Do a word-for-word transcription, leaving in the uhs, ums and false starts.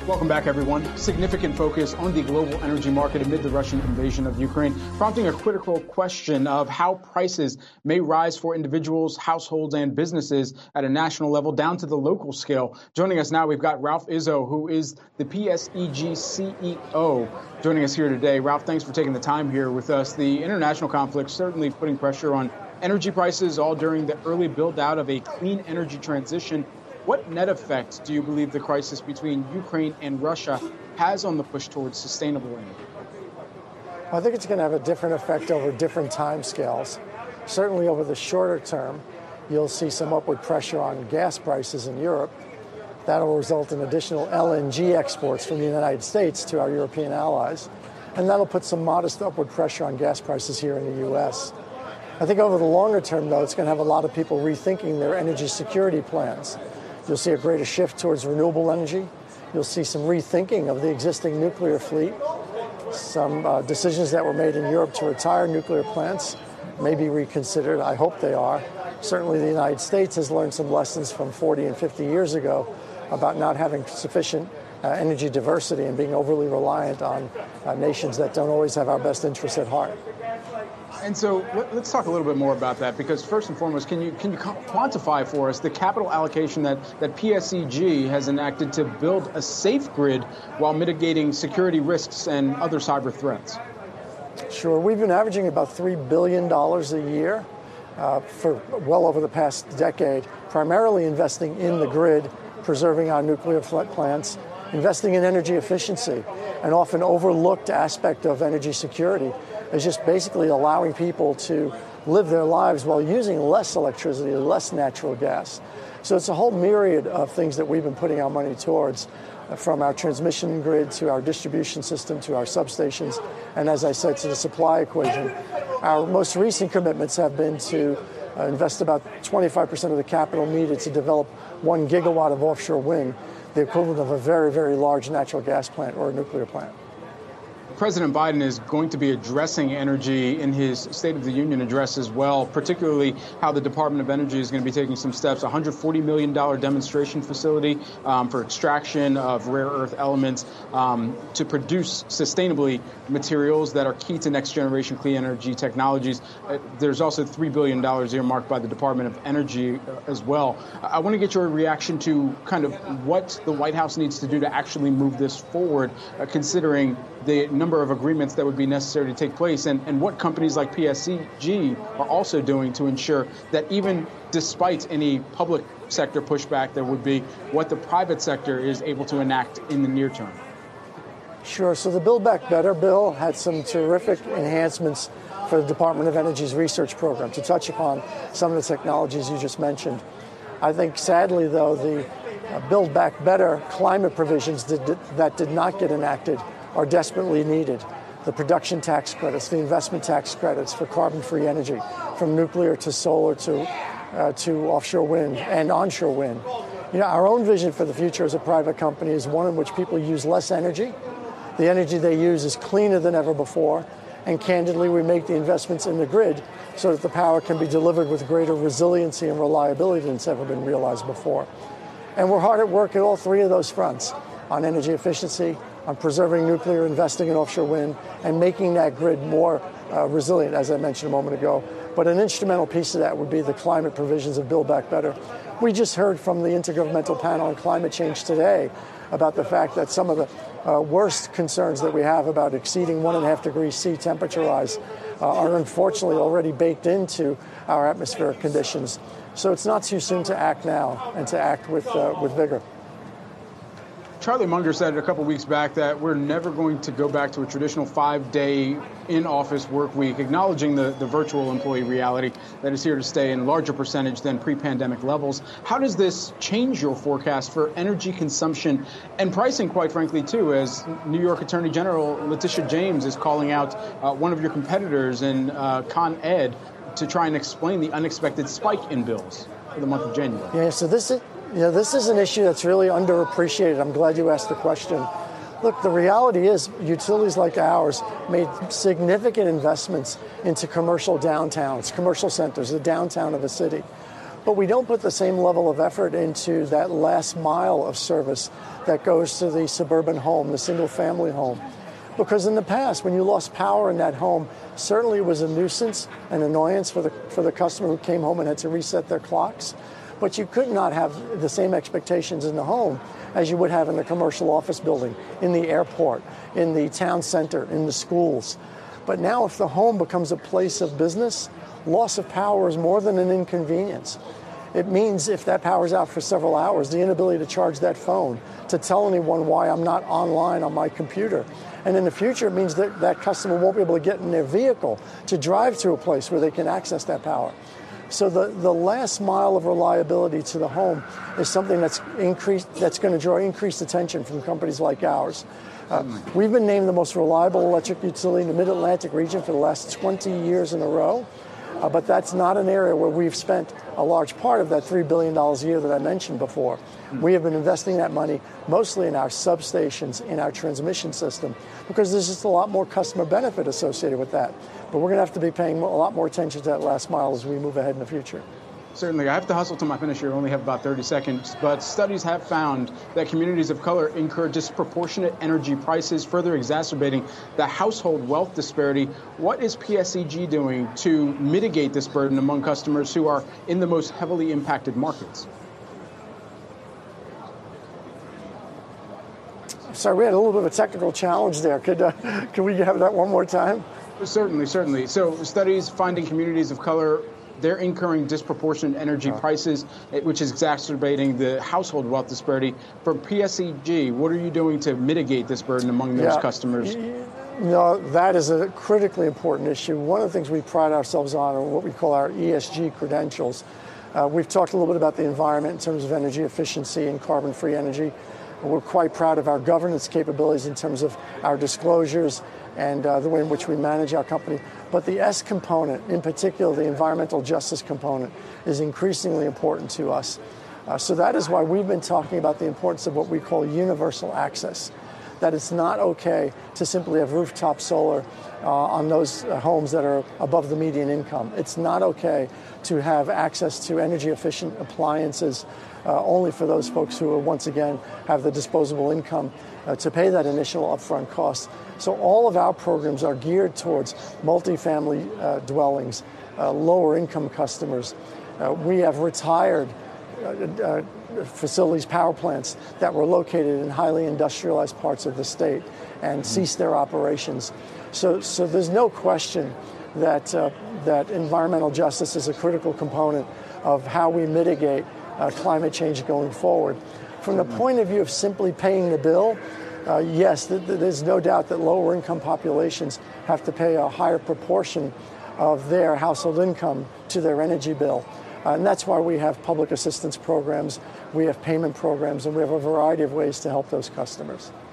Welcome back, everyone. Significant focus on the global energy market amid the Russian invasion of Ukraine, prompting a critical question of how prices may rise for individuals, households, and businesses at a national level down to the local scale. Joining us now, we've got Ralph Izzo, who is the P S E G C E O, joining us here today. Ralph, thanks for taking the time here with us. The international conflict certainly putting pressure on energy prices, all during the early build-out of a clean energy transition. What net effect do you believe the crisis between Ukraine and Russia has on the push towards sustainable energy? Well, I think it's going to have a different effect over different time scales. Certainly over the shorter term, you'll see some upward pressure on gas prices in Europe. That will result in additional L N G exports from the United States to our European allies. And that'll put some modest upward pressure on gas prices here in the U S. I think over the longer term, though, it's going to have a lot of people rethinking their energy security plans. You'll see a greater shift towards renewable energy. You'll see some rethinking of the existing nuclear fleet. Some uh, decisions that were made in Europe to retire nuclear plants may be reconsidered. I hope they are. Certainly the United States has learned some lessons from forty and fifty years ago about not having sufficient uh, energy diversity and being overly reliant on uh, nations that don't always have our best interests at heart. And so let's talk a little bit more about that, because first and foremost, can you can you quantify for us the capital allocation that, that P S E G has enacted to build a safe grid while mitigating security risks and other cyber threats? Sure. We've been averaging about three billion dollars a year uh, for well over the past decade, primarily investing in the grid, preserving our nuclear plants, investing in energy efficiency. An often overlooked aspect of energy security is just basically allowing people to live their lives while using less electricity, less natural gas. So it's a whole myriad of things that we've been putting our money towards, uh, from our transmission grid to our distribution system to our substations, and as I said, to the supply equation. Our most recent commitments have been to uh, invest about twenty-five percent of the capital needed to develop one gigawatt of offshore wind, the equivalent of a very, very large natural gas plant or a nuclear plant. President Biden is going to be addressing energy in his State of the Union address as well, particularly how the Department of Energy is going to be taking some steps, a one hundred forty million dollars demonstration facility um, for extraction of rare earth elements um, to produce sustainably materials that are key to next generation clean energy technologies. Uh, there's also three billion dollars earmarked by the Department of Energy uh, as well. I want to get your reaction to kind of what the White House needs to do to actually move this forward, uh, considering the number of agreements that would be necessary to take place, and, and what companies like P S E G are also doing to ensure that even despite any public sector pushback there would be, what the private sector is able to enact in the near term. Sure. So the Build Back Better bill had some terrific enhancements for the Department of Energy's research program, to touch upon some of the technologies you just mentioned. I think, sadly, though, the uh, Build Back Better climate provisions that did, that did not get enacted are desperately needed. The production tax credits, the investment tax credits for carbon-free energy, from nuclear to solar to uh, to offshore wind and onshore wind. You know, our own vision for the future as a private company is one in which people use less energy. The energy they use is cleaner than ever before, and candidly, we make the investments in the grid so that the power can be delivered with greater resiliency and reliability than it's ever been realized before. And we're hard at work at all three of those fronts, on energy efficiency, on preserving nuclear, investing in offshore wind, and making that grid more uh, resilient, as I mentioned a moment ago. But an instrumental piece of that would be the climate provisions of Build Back Better. We just heard from the Intergovernmental Panel on Climate Change today about the fact that some of the uh, worst concerns that we have about exceeding one and a half degrees C temperature rise uh, are unfortunately already baked into our atmospheric conditions. So it's not too soon to act now, and to act with uh, with vigor. Charlie Munger said a couple weeks back that we're never going to go back to a traditional five-day in-office work week, acknowledging the, the virtual employee reality that is here to stay in a larger percentage than pre-pandemic levels. How does this change your forecast for energy consumption and pricing, quite frankly, too, as New York Attorney General Letitia James is calling out uh, one of your competitors in uh, Con Ed to try and explain the unexpected spike in bills for the month of January? Yeah, so this is... You know, this is an issue that's really underappreciated. I'm glad you asked the question. Look, the reality is utilities like ours made significant investments into commercial downtowns, commercial centers, the downtown of a city. But we don't put the same level of effort into that last mile of service that goes to the suburban home, the single-family home. Because in the past, when you lost power in that home, certainly it was a nuisance, an annoyance for the for the customer who came home and had to reset their clocks. But you could not have the same expectations in the home as you would have in the commercial office building, in the airport, in the town center, in the schools. But now if the home becomes a place of business, loss of power is more than an inconvenience. It means if that power's out for several hours, the inability to charge that phone, to tell anyone why I'm not online on my computer. And in the future, it means that that customer won't be able to get in their vehicle to drive to a place where they can access that power. So the, the last mile of reliability to the home is something that's increased, that's going to draw increased attention from companies like ours. Uh, we've been named the most reliable electric utility in the Mid-Atlantic region for the last twenty years in a row. Uh, but that's not an area where we've spent a large part of that three billion dollars a year that I mentioned before. We have been investing that money mostly in our substations, in our transmission system, because there's just a lot more customer benefit associated with that. But we're going to have to be paying a lot more attention to that last mile as we move ahead in the future. Certainly. I have to hustle to my finish here. I only have about thirty seconds. But studies have found that communities of color incur disproportionate energy prices, further exacerbating the household wealth disparity. What is P S E G doing to mitigate this burden among customers who are in the most heavily impacted markets? Sorry, we had a little bit of a technical challenge there. Could, uh, could we have that one more time? Certainly, certainly. So studies finding communities of color, they're incurring disproportionate energy prices, which is exacerbating the household wealth disparity. For P S E G, what are you doing to mitigate this burden among those yeah. customers? No, that is a critically important issue. One of the things we pride ourselves on are what we call our E S G credentials. Uh, we've talked a little bit about the environment in terms of energy efficiency and carbon-free energy. We're quite proud of our governance capabilities in terms of our disclosures and uh, the way in which we manage our company. But the S component, in particular the environmental justice component, is increasingly important to us. Uh, so that is why we've been talking about the importance of what we call universal access, that it's not okay to simply have rooftop solar uh, on those uh, homes that are above the median income. It's not okay to have access to energy efficient appliances uh, only for those folks who, are, once again, have the disposable income uh, to pay that initial upfront cost. So all of our programs are geared towards multifamily uh, dwellings, uh, lower income customers. Uh, we have retired uh, uh, facilities, power plants that were located in highly industrialized parts of the state and mm-hmm. ceased their operations. So, so there's no question that uh, that environmental justice is a critical component of how we mitigate uh, climate change going forward. From the point of view of simply paying the bill, uh, yes, th- th- there's no doubt that lower income populations have to pay a higher proportion of their household income to their energy bill. Uh, and that's why we have public assistance programs, we have payment programs, and we have a variety of ways to help those customers.